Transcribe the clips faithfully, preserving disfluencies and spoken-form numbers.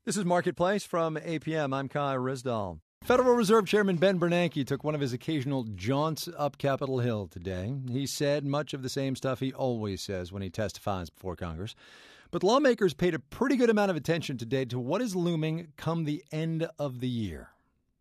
This is Marketplace from A P M. I'm Kai Rizdal. Federal Reserve Chairman Ben Bernanke took one of his occasional jaunts up Capitol Hill today. He said much of the same stuff he always says when he testifies before Congress. But lawmakers paid a pretty good amount of attention today to what is looming come the end of the year.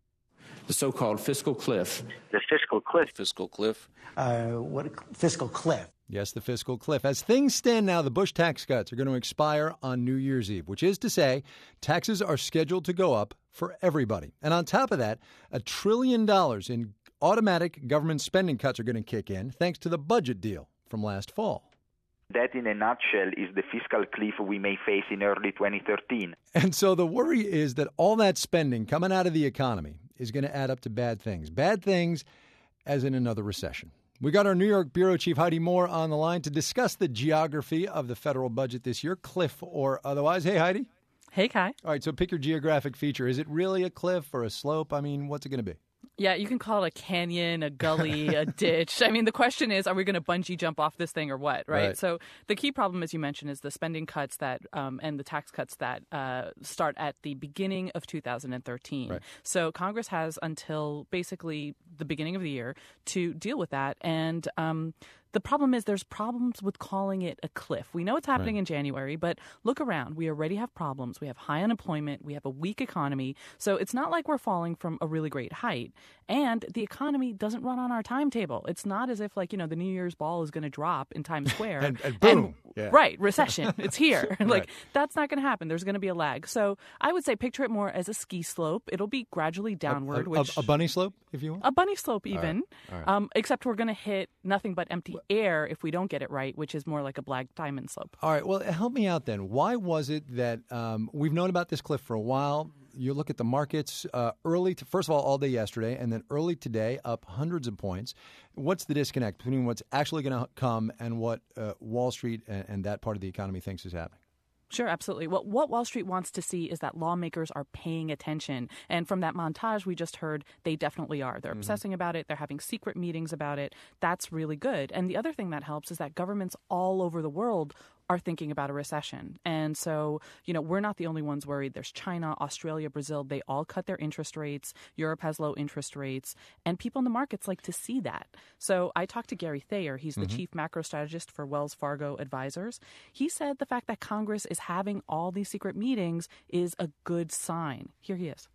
The so-called fiscal cliff. The fiscal cliff. Fiscal cliff. Uh, what fiscal cliff? Yes, the fiscal cliff. As things stand now, the Bush tax cuts are going to expire on New Year's Eve, which is to say taxes are scheduled to go up for everybody. And on top of that, a trillion dollars in automatic government spending cuts are going to kick in thanks to the budget deal from last fall. That, in a nutshell, is the fiscal cliff we may face in early twenty thirteen. And so the worry is that all that spending coming out of the economy is going to add up to bad things. Bad things as in another recession. We got our New York Bureau Chief Heidi Moore on the line to discuss the geography of the federal budget this year, cliff or otherwise. Hey, Heidi. Hey, Kai. All right, so pick your geographic feature. Is it really a cliff or a slope? I mean, what's it going to be? Yeah, you can call it a canyon, a gully, a ditch. I mean, the question is, are we going to bungee jump off this thing or what, right? Right. So the key problem, as you mentioned, is the spending cuts that um, and the tax cuts that uh, start at the beginning of two thousand thirteen. Right. So Congress has until basically the beginning of the year to deal with that. And um, the problem is there's problems with calling it a cliff. We know it's happening Right. in January, but look around. We already have problems. We have high unemployment. We have a weak economy. So it's not like we're falling from a really great height. And the economy doesn't run on our timetable. It's not as if, like, you know, the New Year's ball is going to drop in Times Square. and, and boom. And, yeah. Right, recession. It's here. Right. Like, that's not going to happen. There's going to be a lag. So I would say picture it more as a ski slope. It'll be gradually downward. A, a, which a bunny slope, if you want? A bunny slope, even. All right. Um, except we're going to hit nothing but empty air if we don't get it right, which is more like a black diamond slope. All right. Well, help me out then. Why was it that um, we've known about this cliff for a while? You look at the markets uh, early, to, first of all, all day yesterday, and then early today, up hundreds of points. What's the disconnect between what's actually going to come and what uh, Wall Street and, and that part of the economy thinks is happening? Sure, absolutely. Well, what Wall Street wants to see is that lawmakers are paying attention. And from that montage we just heard, they definitely are. They're mm-hmm. obsessing about it. They're having secret meetings about it. That's really good. And the other thing that helps is that governments all over the world are thinking about a recession. And so, you know, we're not the only ones worried. There's China, Australia, Brazil. They all cut their interest rates. Europe has low interest rates. And people in the markets like to see that. So I talked to Gary Thayer. He's the mm-hmm. chief macro strategist for Wells Fargo Advisors. He said the fact that Congress is having all these secret meetings is a good sign. Here he is.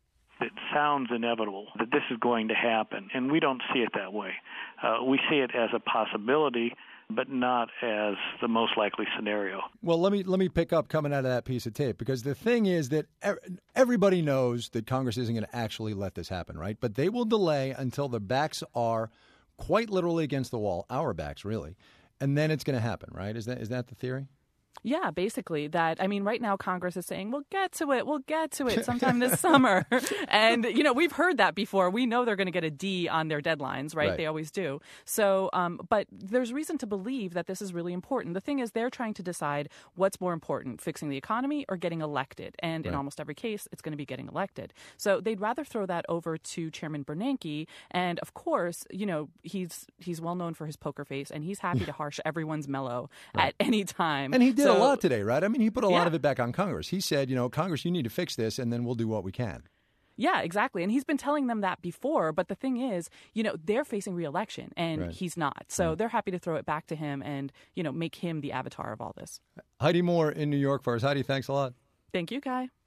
It sounds inevitable that this is going to happen, and we don't see it that way. Uh, we see it as a possibility, but not as the most likely scenario. Well, let me let me pick up coming out of that piece of tape, because the thing is that everybody knows that Congress isn't going to actually let this happen, right? But they will delay until their backs are quite literally against the wall, our backs, really, and then it's going to happen, right? Is that is that the theory? Yeah, basically that. I mean, right now Congress is saying, we'll get to it. We'll get to it sometime this summer. And, you know, we've heard that before. We know they're going to get a D on their deadlines, right? right. They always do. So, um, but there's reason to believe that this is really important. The thing is, they're trying to decide what's more important, fixing the economy or getting elected. And right. in almost every case, it's going to be getting elected. So they'd rather throw that over to Chairman Bernanke. And of course, you know, he's he's well known for his poker face, and he's happy to harsh everyone's mellow right. at any time. And he did so, a lot today, right? I mean, he put a yeah. lot of it back on Congress. He said, you know, Congress, you need to fix this, and then we'll do what we can. Yeah, exactly. And he's been telling them that before. But the thing is, you know, they're facing re-election, and right. he's not. So right. they're happy to throw it back to him and, you know, make him the avatar of all this. Heidi Moore in New York for us. Heidi, thanks a lot. Thank you, Kai.